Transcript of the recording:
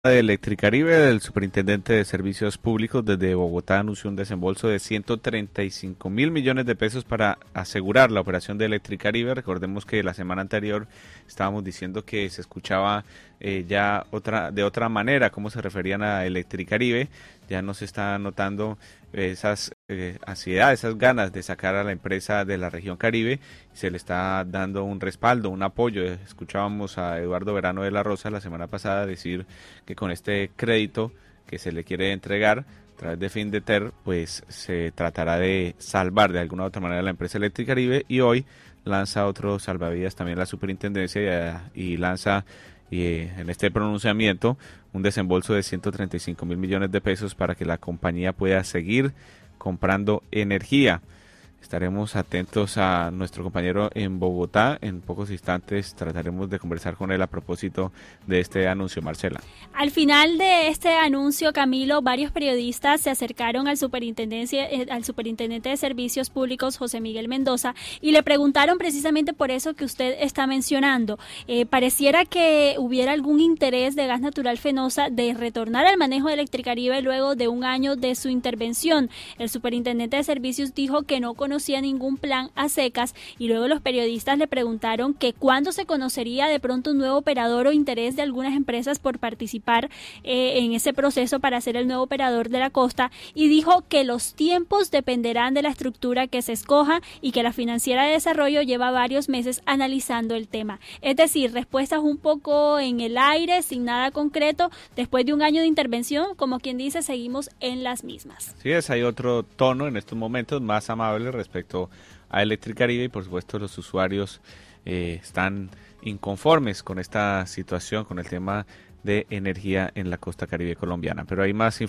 De Electricaribe, el superintendente de Servicios Públicos desde Bogotá anunció un desembolso de 135.000 millones de pesos para asegurar la operación de Electricaribe. Recordemos que la semana anterior estábamos diciendo que se escuchaba ya de otra manera cómo se referían a Electricaribe. Ya no se está notando esas ansiedades, esas ganas de sacar a la empresa de la región Caribe. Se le está dando un respaldo, un apoyo. Escuchábamos a Eduardo Verano de la Rosa la semana pasada decir que con este crédito que se le quiere entregar a través de Findeter, pues se tratará de salvar de alguna u otra manera la empresa Electricaribe, y hoy lanza otro salvavidas también la superintendencia y lanza en este pronunciamiento un desembolso de 135.000 millones de pesos para que la compañía pueda seguir comprando energía. Estaremos atentos a nuestro compañero en Bogotá. En pocos instantes trataremos de conversar con él a propósito de este anuncio, Marcela. Al final de este anuncio, Camilo, varios periodistas se acercaron al superintendente de Servicios Públicos, José Miguel Mendoza, y le preguntaron precisamente por eso que usted está mencionando. Pareciera que hubiera algún interés de Gas Natural Fenosa de retornar al manejo de Electricaribe luego de un año de su intervención. El superintendente de Servicios dijo que no conocía ningún plan a secas, y luego los periodistas le preguntaron que cuándo se conocería de pronto un nuevo operador o interés de algunas empresas por participar en ese proceso para ser el nuevo operador de la costa, y dijo que los tiempos dependerán de la estructura que se escoja y que la Financiera de Desarrollo lleva varios meses analizando el tema. Es decir, respuestas un poco en el aire, sin nada concreto. Después de un año de intervención, como quien dice, seguimos en las mismas. Sí, hay otro tono en estos momentos más amable respecto a Electricaribe, y por supuesto los usuarios están inconformes con esta situación, con el tema de energía en la costa caribe colombiana. Pero hay más información.